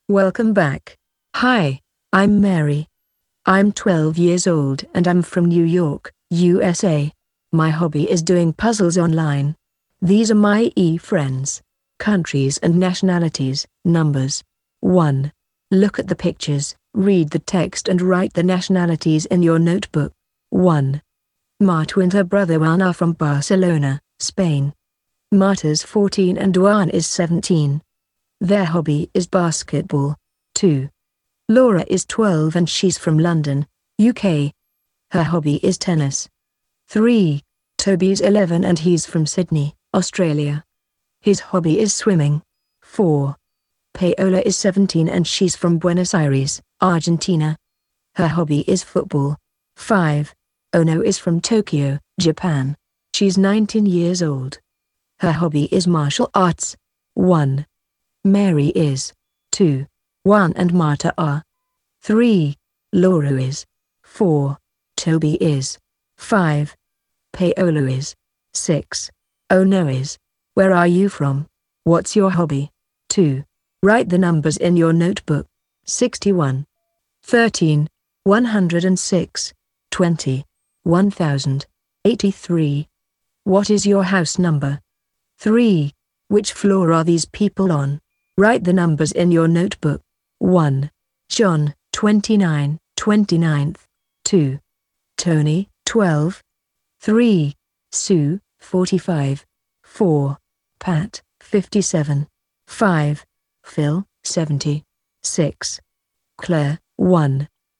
Welcome back. Hi, I'm Mary. I'm 12 years old and I'm from New York, USA. My hobby is doing puzzles online. These are my friends. Countries and nationalities. Numbers. 1. Look at the pictures, read the text and write the nationalities in your notebook. 1. Marta and her brother Juan are from Barcelona, Spain. Marta's 14 and Juan is 17. Their hobby is basketball. 2. Laura is 12 and she's from London, UK. Her hobby is tennis. 3. Toby's 11 and he's from Sydney, Australia. His hobby is swimming. 4. Paola is 17 and she's from Buenos Aires, Argentina. Her hobby is football. 5. Ono is from Tokyo, Japan. She's 19 years old. Her hobby is martial arts. 1. Mary is. 2. Juan and Marta are. 3. Laura is. 4. Toby is. 5. Paola is. 6. Ono is. Where are you from? What's your hobby? 2. Write the numbers in your notebook. 61. 13. 106. 20. 1000. 83. What is your house number? 3. Which floor are these people on? Write the numbers in your notebook. 1. John, 29, 29th. 2. Tony, 12. 3. Sue, 45. 4. Pat, 57. 5. Phil, 70. 6. Claire, 1.